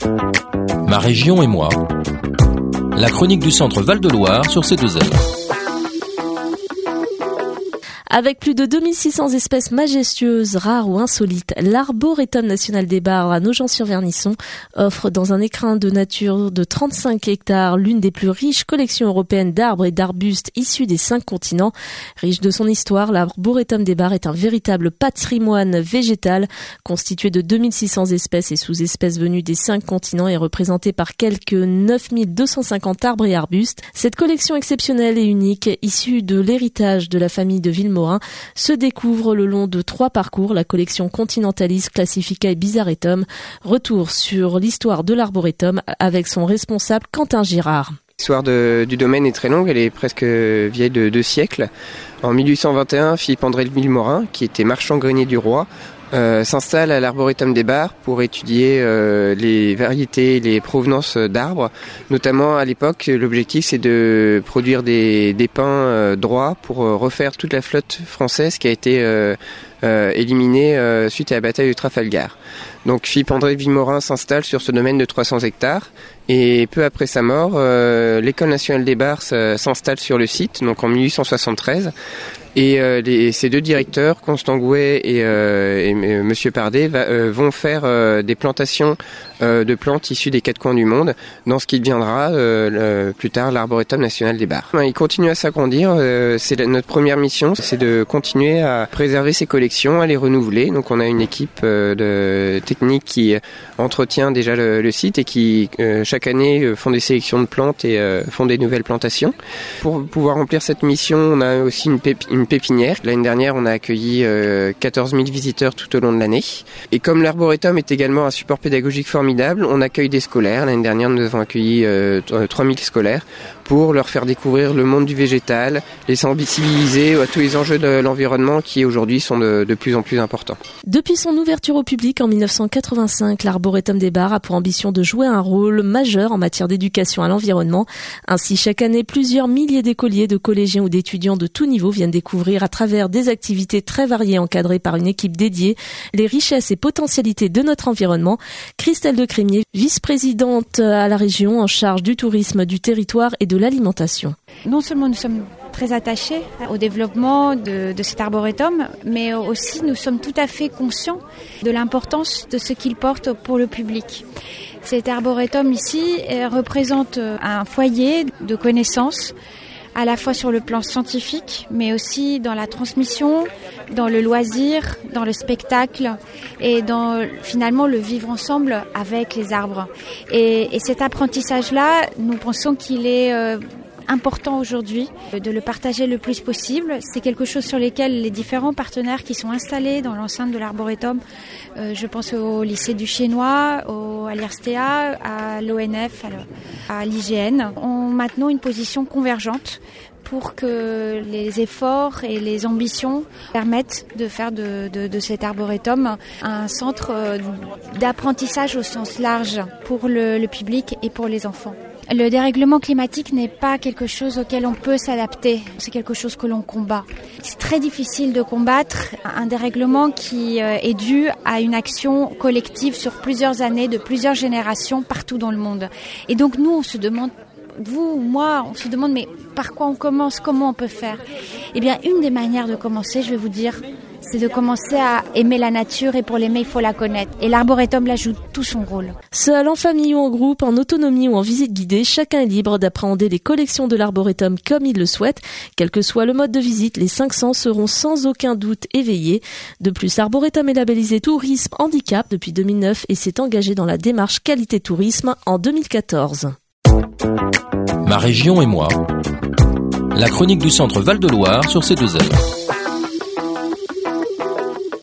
Ma région et moi, la chronique du Centre Val-de-Loire sur C2L. Avec plus de 2600 espèces majestueuses, rares ou insolites, l'Arboretum national des Barres à Nogent-sur-Vernisson offre dans un écrin de nature de 35 hectares l'une des plus riches collections européennes d'arbres et d'arbustes issus des 5 continents. Riche de son histoire, l'Arboretum des Barres est un véritable patrimoine végétal constitué de 2600 espèces et sous-espèces venues des 5 continents et représenté par quelques 9250 arbres et arbustes. Cette collection exceptionnelle et unique, issue de l'héritage de la famille de Villemorin, se découvre le long de 3 parcours, la collection Continentalis, Classifica et Bizarretum. Retour sur l'histoire de l'Arboretum avec son responsable Quentin Girard. L'histoire du domaine est très longue, elle est presque vieille de 2 siècles. En 1821, Philippe-André de Villemorin, qui était marchand grenier du roi, s'installe à l'Arboretum des Barres pour étudier les variétés, les provenances d'arbres. Notamment à l'époque, l'objectif c'est de produire des pins droits pour refaire toute la flotte française qui a été éliminée suite à la bataille de Trafalgar. Donc Philippe-André de Villemorin s'installe sur ce domaine de 300 hectares et peu après sa mort, l'École nationale des Barres s'installe sur le site, donc en 1873. Et ces 2 directeurs, Constant Gouet et Monsieur Pardet, vont faire des plantations de plantes issues des 4 coins du monde dans ce qui deviendra plus tard l'Arboretum national des Barres. Il continue à s'agrandir. C'est notre première mission, c'est de continuer à préserver ces collections, à les renouveler. Donc on a une équipe de technique qui entretient déjà le site et qui chaque année font des sélections de plantes et font des nouvelles plantations. Pour pouvoir remplir cette mission, on a aussi une pépinière. L'année dernière, on a accueilli 14 000 visiteurs tout au long de l'année. Et comme l'Arboretum est également un support pédagogique formidable, on accueille des scolaires. L'année dernière, nous avons accueilli 3 000 scolaires pour leur faire découvrir le monde du végétal, les sensibiliser à tous les enjeux de l'environnement qui aujourd'hui sont de plus en plus importants. Depuis son ouverture au public en 1985, l'Arboretum des Barres a pour ambition de jouer un rôle majeur en matière d'éducation à l'environnement. Ainsi, chaque année, plusieurs milliers d'écoliers, de collégiens ou d'étudiants de tout niveau viennent découvrir à travers des activités très variées encadrées par une équipe dédiée les richesses et potentialités de notre environnement. Christelle de Crémier, vice-présidente à la région en charge du tourisme, du territoire et de l'alimentation. Non seulement nous sommes très attachés au développement de cet arboretum, mais aussi nous sommes tout à fait conscients de l'importance de ce qu'il porte pour le public. Cet arboretum ici représente un foyer de connaissances, à la fois sur le plan scientifique, mais aussi dans la transmission, dans le loisir, dans le spectacle et dans finalement le vivre ensemble avec les arbres. Et cet apprentissage-là, nous pensons qu'il est important aujourd'hui de le partager le plus possible. C'est quelque chose sur lequel les différents partenaires qui sont installés dans l'enceinte de l'Arboretum, je pense au lycée du Chinois, à l'IRSTEA, à l'ONF, à l'IGN, ont maintenant une position convergente pour que les efforts et les ambitions permettent de faire de cet arboretum un centre d'apprentissage au sens large pour le public et pour les enfants. Le dérèglement climatique n'est pas quelque chose auquel on peut s'adapter, c'est quelque chose que l'on combat. C'est très difficile de combattre un dérèglement qui est dû à une action collective sur plusieurs années, de plusieurs générations partout dans le monde. Et donc nous, on se demande, vous, moi, on se demande mais par quoi on commence, comment on peut faire ? Eh bien, une des manières de commencer, je vais vous dire, c'est de commencer à aimer la nature et pour l'aimer, il faut la connaître. Et l'Arboretum là joue tout son rôle. Seul, en famille ou en groupe, en autonomie ou en visite guidée, chacun est libre d'appréhender les collections de l'Arboretum comme il le souhaite. Quel que soit le mode de visite, les 500 seront sans aucun doute éveillés. De plus, l'Arboretum est labellisé Tourisme Handicap depuis 2009 et s'est engagé dans la démarche Qualité Tourisme en 2014. Ma région et moi, la chronique du Centre Val-de-Loire sur C2L.